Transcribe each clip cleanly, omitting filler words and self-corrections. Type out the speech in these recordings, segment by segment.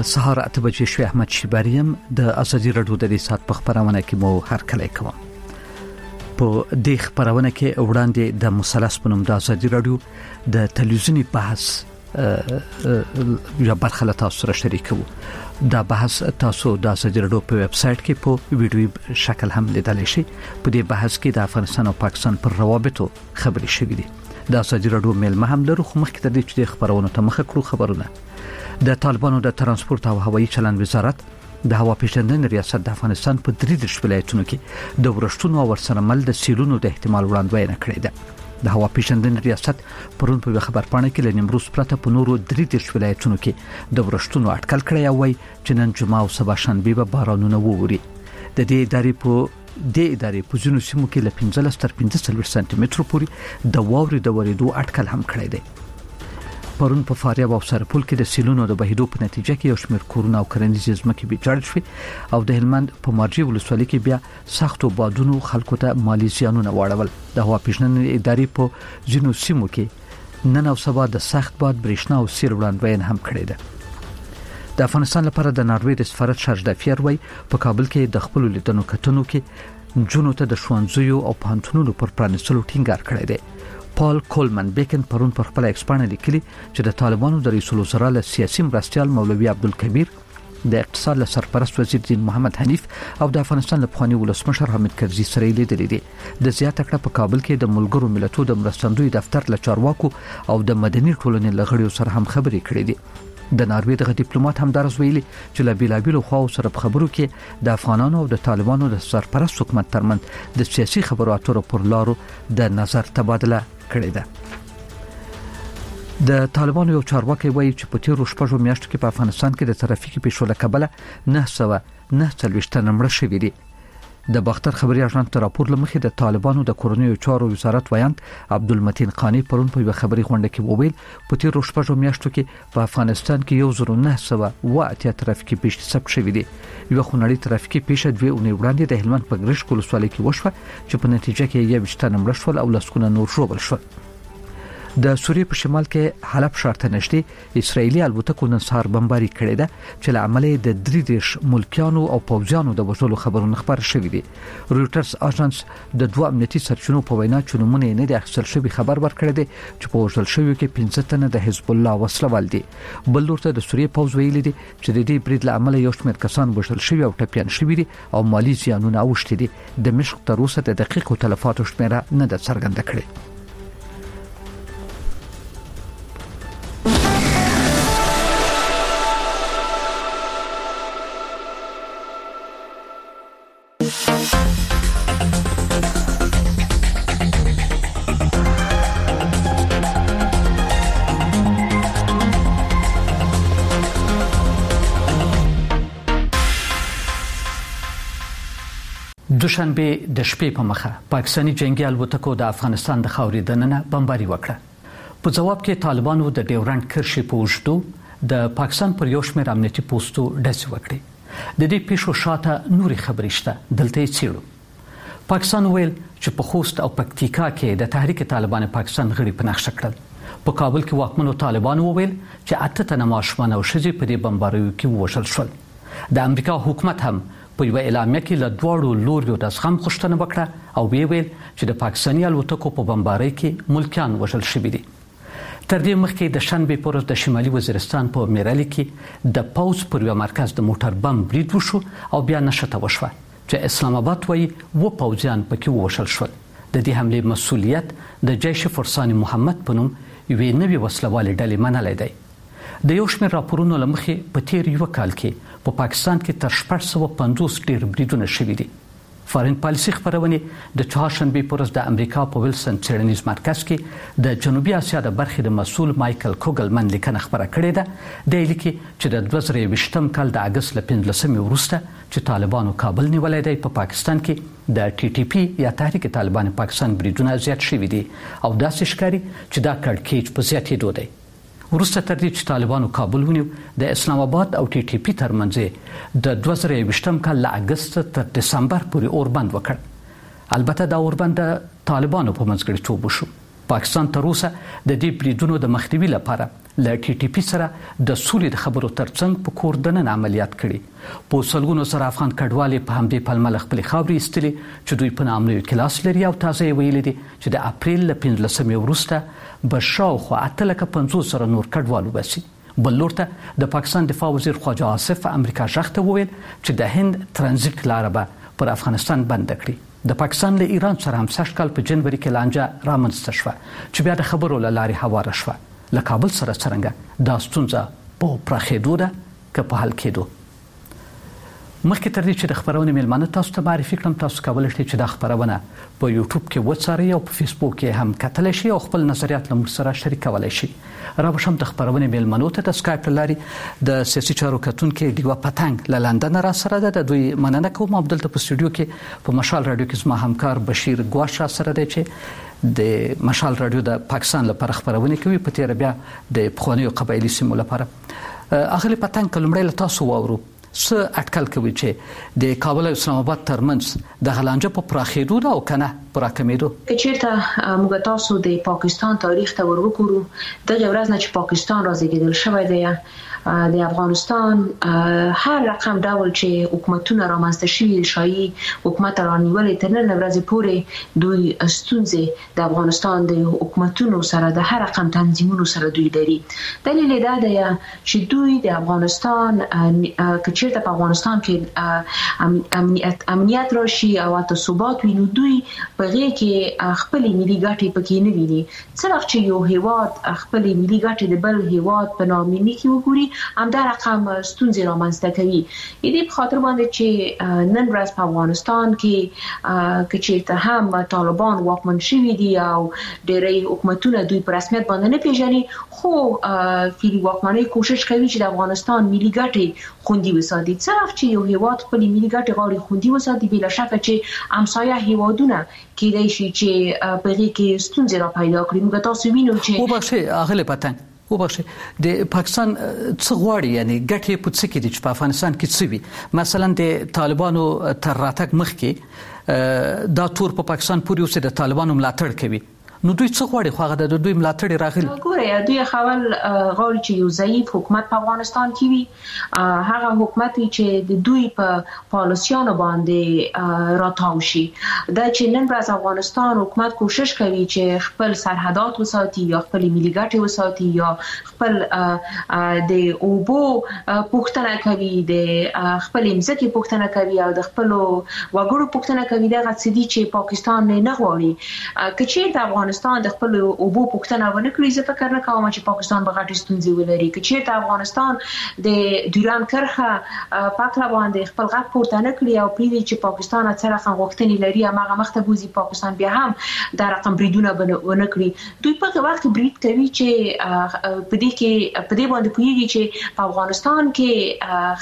سهار 8 بجې شوي. احمد شیباریم د ازادي رادیو د سات په خبرونه کې مو هر کله کوم. په دې خبرونه کې وړاندې د مثلث په نوم د ازادي رادیو د تلویزیونی بحث یا برخه له تاسو سره شریکو. دا بحث تاسو د ازادي رادیو په ویب سټ کې په ویډیو شکل هم لیدلی شئ. په دې بحث کې د افغانستان او پاکستان پر روابطو خبرې شوې دي. د ازادي رادیو میلمه هم لرو، خو مخکې تر دې چې د خبرونو ته مخه کړو خبرونه. د طالبانو د ترانسپورت او هوایي چلند وزارت د هوا پیژندنې ریاست د افغانستان په 3 ولایتونو کې د ورښتونو او ورسره مل د سیلونو د احتمال وړاندوینه کړې ده. د هوا پیژندنې ریاست پرون په خبرپاڼه کې ل نیمروز پرته په نورو 3 ولایتونو کې د ورښتونو اټکل کړی او وایي چې نن جمعه او سبا شنبه به بارانونه ووري. د دې ادارې په ځینو سیمو کې ل 15 تر 15 سانتي متر پورې د واورې د ورېدو اټکل هم کړی دی. پرون په فاریاب او سرپل کې د سیلونو د بهیدو په نتیجه کې یو شمېر کورونه او کرنیزې ځمکې ویجاړ شوې او د هلمند په مارجې ولسوالۍ کې بیا سختو بادونو خلکو ته مالی زیانونه واړول. د هوا پیژندنې ادارې په ځینو سیمو کې نن او سبا د سخت باد، برېښنا او سیل وړاندوینه هم کړې ده. د افغانستان لپاره د ناروې د سفارت شارجدافیر وای په کابل کې د خپل لیدنو کتنو کې جنونو ته د ښوونځیو او پوهنتونونو پر پرانیستلو ټینګار کړی دی. پال کولمن بیکن پرون پر خپل ایکسپانه لیکلي چې د طالبانو د رئیس الوزرا له سیاسي مرستیال مولوي عبدالکبیر، د اقتصاد له سرپرست وزیر دین محمد حنیف او د افغانستان له پخواني ولسمشر حامد کرزي سره لیدلې دي. د زیاته کړه په کابل کې د ملګرو ملتونو د مرستندوی دفتر له چارواکو او د مدني ټولنې له غړیو سره هم خبرې کړې دي. د ناروې دغه ډیپلوماټ هم درس ویلي چې له بیلابیلو خواو سره په خبرو کې د افغانانو او د طالبانو د سرپرست حکومت ترمنځ د سیاسي خبرو اترو پر لارو د نظر تبادله کړی ده. د طالبانو یو چارواکي وایي چې په تیرو شپږو میاشتو کې په افغانستان کې د ترافیکي پیښو له کبله 949 نمبر شوي دي. د باختر خبري اژانس تر راپور لمخې د طالبانو د کورنیو چارو وزارت ویاند عبدالمتین قانی پرون په خبري غونډه کې وویل په تیرو شپږو میاشتو کې په افغانستان کې 1908 ترافیکي پیښې ثبت شوې دي. یو خونړی ترافیکي پیښه 2 اونۍ وړاندې د هلمند په ګرشک ولسوالۍ کې وشوه چې په نتیجه کې 21 نمبر شول او لسکونه نور ژوبل شول. د سوریې په شمال کې حلب ښار ته نږدې اسرایلی الوتکو نن سهار بمباري کړې ده چې له امله د 3 ملکیانو او پوځیانو د وژلو خبرونه خبر شوې دي. رويټرز اژانس د 2 امنیتي سرچینو په وینا چې نمونه نه د اخیستل شوی خبر ورکړی دی چې په وژل شوی کې 15 تنه د حزب الله وسلوال دي. بل لورته د سوریې پوځ ویلي دي چې د دې برید له امله یو شمېر کسان وژل شوی او ټپيان شوی دي او مالی زیانونه اوښتي دي. د مشق تر اوسه د دقیقو تلفاتو شمیره نه ده څرګنده کړې. دوشنبه د شپې په مخه پاکستاني جنگي الوتکو د افغانستان د خاورې دننه بمباري وکړه. په جواب کې طالبانو د ډیورنډ کرښې په اوږدو د پاکستان پر یو شمېر امنیتي پوسټو ډزې وکړې. د دې پیښو شاته نورې خبرې شته، دلته یې څېړو. پاکستان ویل چې په خوست او پکتیکا کې د تحریک طالبان پاکستان غړي په نقشه کړل. په کابل کې واکمنو طالبانو ویل چې 8 تنه ماشومان او ښځې په دې بمباریو کې ووژل شول. د امریکا حکومت هم په یو اعلامیه کې له دواړو لوریو د زغم غوښتنه وکړه او ویل چې د پاکستاني الوتکو په بمبارۍ کې ملکیان وژل شوي دي. تر دې مخکې د شنبې پر ورځ د شمالي وزیرستان په میرالي کې د پوز پر یو مرکز د موټر بم برید وشو او بیا نشته وشوه چې اسلام آباد وایي و پوځیان پکې ووژل شول. د دې حملې مسؤلیت د جیش فرسان محمد په نوم یوې نوې وسلوالې ډلې منلی دی. د یو شمېر راپورونو له مخې په تیر یو کال کې په پاکستان کې تر 650 ډیر بریدونه شوي دي. فارین پالیسي خبرونه د چهارشنبه پر ورځ د امریکا په ویلسن څېړنیز مرکز کې د جنوبي اسیا د برخې د مسؤل مایکل کوګلمن لیکنه خبره کړې ده. د لیکي چې د 2020 کال د اگست ل 15 وروسته چې طالبانو کابل نیولای دی په پاکستان کې د ټي ټي پی یا تحریک طالبان پاکستان بریدونه زیات شوي دي او داسې ښکاري چې دا کړکېچ په زیاتېدو دی. وروسته تر دې چې طالبانو کابل ونیو د اسلام آباد او ټي ټي پی ترمنځ د 2020 کال له اگست تر دسمبر پورې اوربند وکړ. البته دا اوربند د طالبانو په منځګړیتوب وشو. پاکستان تر اوسه د دې بریدونو د مخنیوي لپاره له ټي ټي پی سره د سولې د خبرو ترڅنګ په کور دننه عملیات کړي. په سلګونو سره افغان کډوالې په همدې پلمه خپل خاورې استلې چې دوی په نامنوي کلاس لري او تازه ویلي دي چې د اپریل ل 15 وروسته به شاوخوا 850 سره نور کډوالو بسي. بل لور ته د پاکستان دفاع وزیر خواجه آصف امریکا ژغته وویل چې د هند ترانزیت لار به پر افغانستان بند کړي. د پاکستان له ایران سره هم سږ کال په جنوري کې لانجه رامنځته شوه چې بیا د خبرو له لارې هواره شوه. له کابل سره څرنګه دا ستونزه په پراخېدو ده که په حل کېدو. مخکې تر دې چې د خبرونې میلمانه تاسو ته معرفي کړم، تاسو کولی شئ چې دا خبرونه په یوټیوب کې وڅارئ او په فیسبوک کې هم کتلی شئ او خپل نظریات له موږ سره شریکولی شئ. راوښم د خبرونې میلمنو ته د سکایپ له لارې د سیاسي چارو کتونکي ډیوه پتنګ له لندن را سره ده. د دوی مننه کوم. دلته په سټوډیو کې په مشال رادیو کې زما همکار بشیر ګواش سره دی چې د مشال رادیو د پاکستان لپاره خبرونه کوي، په تیر بیا د پخوانیو قبایلی سیمو لپاره. اغلی پتنګ کلمړی له تاسو واورو څه اټکل کوي چې د کابل او اسلام آباد ترمنځ د غلانجه په پراخېدو ده او کنه پر راکمېدو؟ چیرته موږ تاسو د پاکستان تاریخ ته ورغورو، دغه ورځ نه چې پاکستان راځي شوی دی، د افغانستان هر رقم ډول چې حکومتونه رامنځته شوي شایي حکومت رانیولې تر نن ورځې پورې دوی ستونزې د افغانستان د حکومتونو سره د هر رقم تنظیمونو سره دوی لري. دلیل دا دی چې دوی د افغانستان کچېرته په افغانستان کې امنیت راشي او حتی ثبات وي، نو دوی په هغې کې خپل ملي ګټې پکې نه ویني. څه وخت چې یو هیواد خپل ملي ګټې د بل هیواد په نامني کې وګوري، همدا رقم ستونزې رامنځته کوي. دې په خاطر باندې چې نن ورځ په افغانستان کې کچېرته هم طالبان واکمن شوي دي او ډېری حکومتونه دوی په رسمیت باندې نه پیژني، خو فعلي واکمنۍ کوشش کوي چې د افغانستان ملي ګټې خوندي وساتي. څه وخت چې یو هیواد خپل ملي ګټې غواړي خوندي وساتي، بلا شکه چې همسایه هیوادونه کېدای شي چې په هغې کې ستونزې را پیدا کړي. موږ تاسو وینو چې وبخښئ اغلی پتنګ، وبخښئ د پاکستان څه غواړي، یعنی ګټې په څه کې دي چې په افغانستان کې څه وي؟ مثلا د طالبانو تر راتګ مخکې دا تور په پاکستان پورې اوسې د طالبانو ملاتړ کوي، نو دوی څه غواړي؟ خو هغه د دوی ملاتړ راغلی. ګوره دوی خپل غواړي چې یو ضعیف حکومت په افغانستان کې وي، هغه حکومت چې د دوی په پالیسیانو باندې راتاو شي. دا چې نن ورځ افغانستان حکومت کوشش کوي چې خپل سرحدات وساتي یا خپل ملي ګټې وساتي یا خپل د اوبو پوښتنه کوي، د خپل ځمکې پوښتنه کوي او د خپل وګړو پوښتنه کوي. دا څه دي چې پاکستان نه غواړي. کچېرته افغانستان د خپل اوبو پوښتنه ونه کړي، زه فکر نه کوم چې پاکستان به غټې ستونزې ولري. کچېرته افغانستان د ډیوران کرښه په اړه باندې خپل غږ پورته نه کړي او پرېږدي چې پاکستان څه رقم غوښتنې لري هماغه مخته بوځي، پاکستان بیا هم دا رقم بریدونه ونه کړي. دوی په هغه وخت برید کوي چې په دې باندې پوهېږي چې په افغانستان کې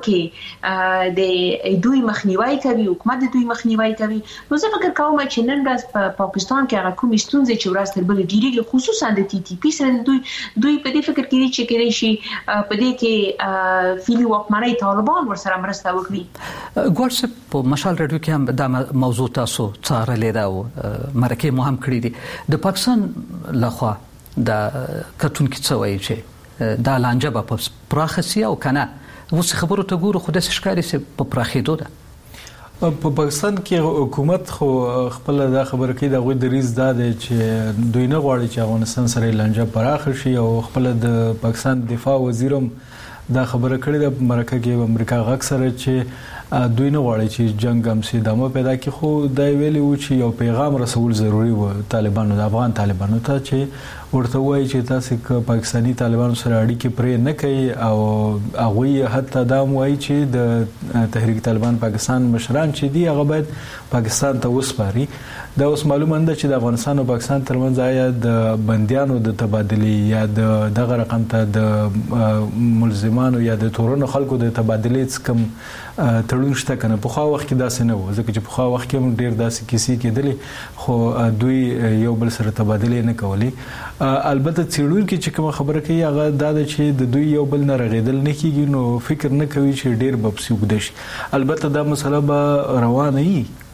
خلک د دوی مخنیوي کوي، حکومت د دوی مخنیوي کوي. نو زه فکر کوم چې نن ورځ په پاکستان کې هغه کومې ستونزې چې ورځ تر بلې ډېرېږي، خصوصا د ټي ټي پي سره دوی په دې فکر کې دي چې کېدای شي په دې کې فعلي واکمنۍ طالبان ورسره مرسته وکړي. ګواړ په مشال رادیو کې هم دا موضوع تاسو څارلې ده او مرکې مو هم کړې دي. د پاکستان لخوا د کتونکي څه وایي چې دا لانجه به په پراخه سي او کنه؟ اوس خبرو ته ګورو خو داسې ښکاري چې په پراخېدو ده. په پاکستان کې حکومت خو خپل دا خبره کوي، د غوي دریز دا دی چې دوی نه غواړي چې افغانستان سره لانجه پراخه شي او خپل د پاکستان دفاع وزیرم دا خبره کړې ده په مرکه کې امریکا غږ سره چې دوی نه غواړي چې جنگ هم سي ادامه پیدا کړي. خو دا ویلي و چې یو پیغام رسول ضروری و طالبانو، د افغان طالبانو ته، چې ورته وایي چې تاسو که پاکستانی طالبانو سره اړیکې پرې نه کوي او هغه حتی دا وایي چې د تحریک طالبان پاکستان مشران چې دي هغه باید پاکستان ته وسپاري. دا اوس معلومه ده چې د افغانستان او پاکستان ترمنځ آیا د بنديانو د تبادلې یا دغه رقم ته د ملزمانو یا د تورونو خلکو د تبادلې کم تړون شته کنه؟ په خو وخت کې داسې نه و، ځکه چې په خو وخت کې هم ډیر داسې کیسې کېدلې خو دوی یو بل سره تبادلې نه کولې. البته څېړونکي چې کوم خبره کوي هغه دا ده چې د دوی یو بل نه رغېدل نه کیږي، نو فکر نه کوي چې ډیر بپسي وګد شي. البته دا مسله به روانه وي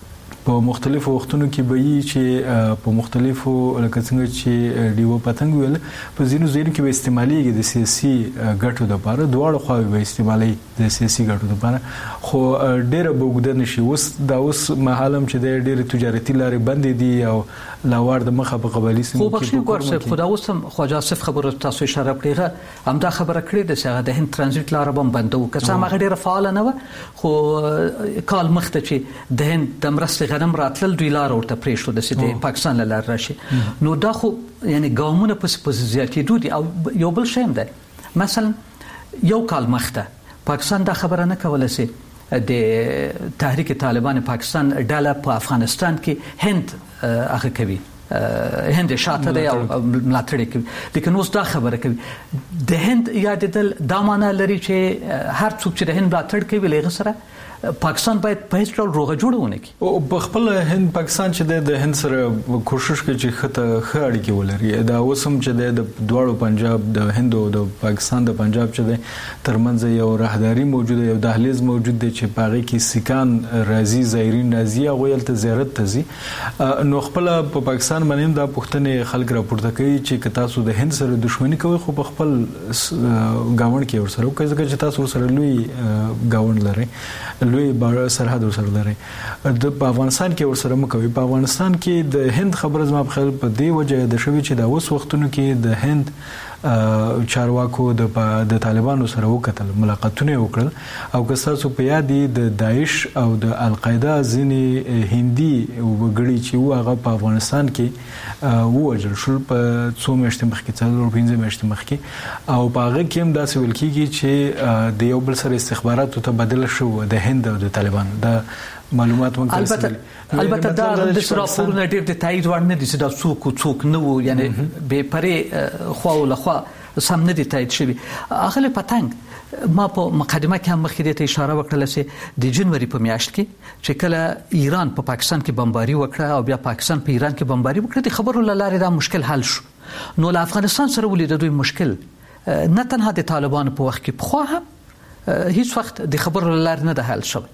په مختلفو وختونو کې به یې چې په مختلفو لکه څنګه چې دیو پتنګ ویل په ځینو ځایونو کې به استعماليږي د سیاسي ګټو لپاره دواړو خواوې به استعمالي د سیاسي ګټو لپاره خو ډېر بوګد نشي اوس مهالم چې د ډېر تجارتي لارې بندې دي او لاوړ د مخه په قبالي سیمو کې په کورسه خدا اوسم خواجه صف خبره تاسو اشاره کړې هم دا خبره کړې د څنګه د هند ترانزیت لار به بندو که څه هغه ډیره فعال نه و خو کال مخته چې د هند د مرستې غنم راتلل دوی لار ورته پریښو د سیده پاکستان لار راشي نو دا خو یعنی ګامونه په زیاتېدو دي او یو بل شی هم ده مثلا یو کال مخته پاکستان دا خبره نه کوله سي د تحریک طالبان پاکستان ډاله په افغانستان کې هند هغه کوي هند شاته دی او ملاتړ کوي لیکن اوس دا خبره کوي د هند یادېدل دا معنی لري چې هر څوک چې د هند ملاتړ کوي لغه سره پاکستان باید په هیڅ ډول روغه جوړونه کوي او په خپل هند پاکستان چې د هند سره کوشش کوي چې خه اړیکې ولري دا اوسم چې د دواړو پنجاب د هند او د پاکستان د پنجاب چې د ترمنځ یو راهداري موجوده یو دهلیز موجود دی چې پاره کې سکان راځي زایرین راځي او ولته زیارت تزي نو خپل په پاکستان باندې دا پښتنې خلک راپورته کوي چې تاسو د هند سره دښمنی کوي خو په خپل گاوند کې ورسره کوي ځکه چې تاسو سره لوی گاوند لري لوی سرحد ورسره لري د افغانستان کې ورسره مکوي په افغانستان کې د هند خبره زما په خیال په دی وجه د شوی چې د اوس وختونو کې د هند چارواکو د طالبانو سره وکتل ملاقاتونه وکړل او که تاسو په یاد دي د داعش او د القاعده ځینې هندي وګړي چې هغه په افغانستان کې ووجل شول په څو میاشتې مخکې څلور پنځه میاشتې مخکې او په هغه کې هم داسې ویل کېږي چې د یو بل سره استخباراتو تبادله شو د هند او د طالبانو د معلومات مونږ البته دا د راپورونو ډېر د تایید وړ نه دي چې دا څوک نو یعنی به پرې خو له خو سم نه دي تایید شوی اخله پتنګ ما په مقدمه کې هم مخکې ته اشاره وکړه چې د جنوري په میاشت کې چې کله ایران په پاکستان کې بمباري وکړه او بیا پاکستان په ایران کې بمباري وکړه د خبرو لاره دا مشکل حل شو نو له افغانستان سره ولید دوی مشکل نه تنها د طالبان په وخت کې خو هم هیڅ وخت د خبرو لاره نه ده حل شوی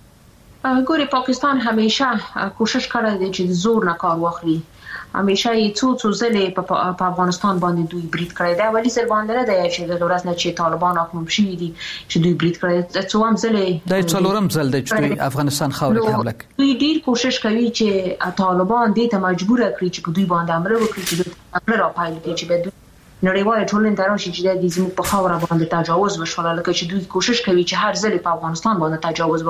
ګوري پاکستان همیشه کوشش کړی دی چې زور نه کار واخلي همیشه یې څو ځلې په افغانستان باندې دوی برید کړی دی ولی ځل باندې نه دی چې د ورځ نه چې طالبان حکومت شي دي چې دوی برید کړی څو هم ځلې د څلورم ځل دی چې دوی افغانستان خاورې ته حمله کوي دوی ډیر کوشش کوي چې طالبان دې ته مجبور کړي چې دوی باندې حمله وکړي چې دوی راپایل کړي چې به نړیوال ټولنې تراشي چې د زموږ په خاور باندې تجاوز وشول لکه چې دوی کوشش کوي چې هر ځل په افغانستان باندې تجاوز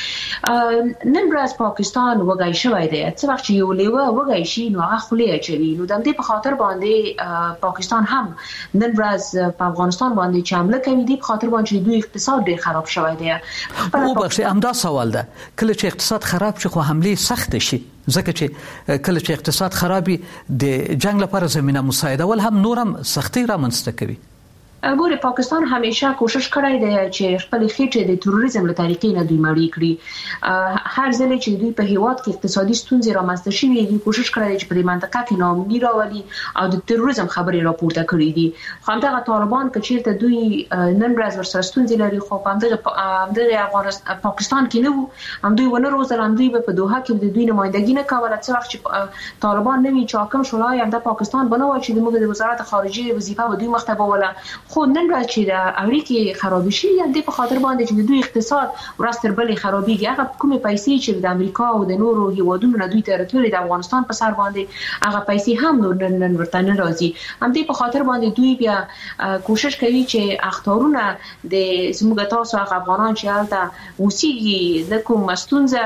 وکړي نن ورځ پاکستان وګای شوی دی څه وخت چې یو لیوه وګای شي نو هغه خولې اچوي نو د دې په خاطر باندې پاکستان هم نن ورځ په افغانستان باندې چې حمله کوي دی په خاطر باندې دوی اقتصاد ډیر خراب شوی دی او بخښه همدا سوال ده کله چې اقتصاد خراب شي خو حمله سخت شي ځکه چې کله چې اقتصاد خرابي د جنگ لپاره زمينه مساعده ول هم نورم سختي رامنځته کوي ګوره پاکستان همیشه کوشش کړی دی چې خپل خېټه د تروریزم له طریقې نه دوی مړی کړي هر ځل چې دوی په هیواد کې اقتصادي ستونزې رامنځته شي دوی کوشش کړی دی چې په منطقه کې ناامني راولي او د تروریزم خبرې راپورته کړي دي خو همدغه طالبان چې چیرته دوی نن ورځ ورسره ستونزې لري خو همدغه افغانستان پاکستان کې نه هم دوی ونه روزل هم دوی په دوحه کې د دوی نمائندګي نه کوله څه وخت چې طالبان نوي چاکم شولای هم د پاکستان بنوي چې د وزارت خارجه وظیفه و دوی مخته بوله خو نن ورځ چې د امریکای خراب شي د په خاطر باندې چې دوی اقتصاد ورستر بلې خرابېږي هغه کومه پیسې چې د امریکا او د نورو هیوادونو نه دوی ته راتللې د افغانستان په سر باندې هغه پیسې هم نن ورته نه راځي هم د په خاطر باندې دوی بیا کوشش کوي چې اختارونه د زموږ تاسو هغه افغانان چې حالت اوسېږي د کوم مستونزه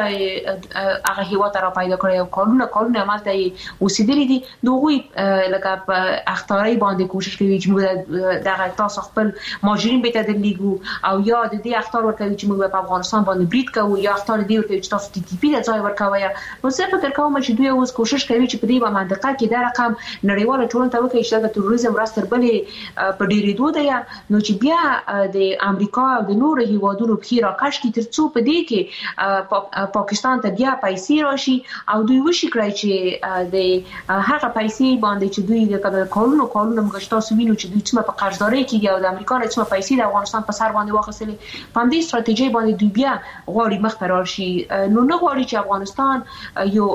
هغه هیواد را پیدا کړی او کارونه عملته اوسېدلې دي دوی لکه په اختاري باندې کوشش کوي چې موږ دغه تاسو خپل ماجرین به تدلیګو او یا د دې اختار ورکوي چې موږ په افغانستان باندې برید کوو یا اختار دی ورکوي چې تاسو ټي پی د ځای ورکوي نو څه فکر کوم چې دوی اوس کوشش کوي چې په دې منطقه کې دا رقم نړیوال ټولنه ته وکړي چې د تروریزم راستر بلې په ډېرې دوه دی نو چې بیا د امریکا او د نورو هیوادونو په خیره کاش کې ترڅو په دې کې پاکستان ته بیا پیسې راشي او دوی وشي کړی چې د هغه پیسې باندې چې دوی د کارونو موږ تاسو وینو چې دوی څومره په قرضداري کیږي او د امریکا نه څو پیسې د افغانستان په سر باندې واخیستلې په دې ستراتیژي باندې دوی بیا غواړي مخ ته راشي نو نه غواړي چې افغانستان یو